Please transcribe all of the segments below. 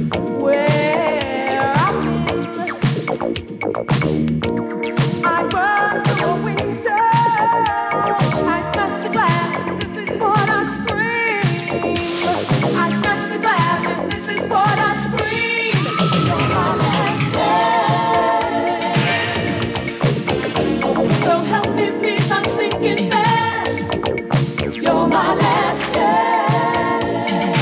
where I've been. I run through a window. I smash the glass, and this is what I scream. I smash the glass, and this is what I scream. You're my last chance. So help me, please, I'm sinking fast. You're my last chance.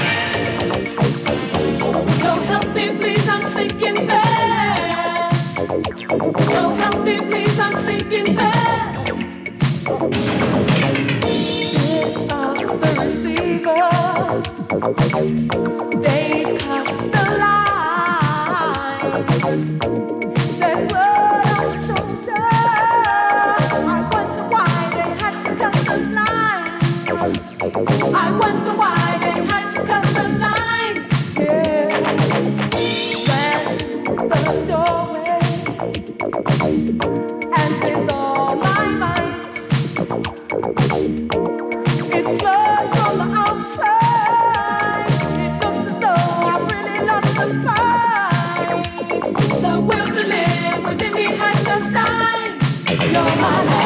So help me, please, I'm sinking fast. So help me, please, I'm sinking fast. Pick up the receiver. They cut the line. There's blood on the shoulder. I wonder why they had to cut the line. I wonder why they had to cut the line. Yeah. Ran to the doorway. And with all my might, it flowed from the outside. It looks as though I really lost the fight. The will to live within me has just died. You're my life.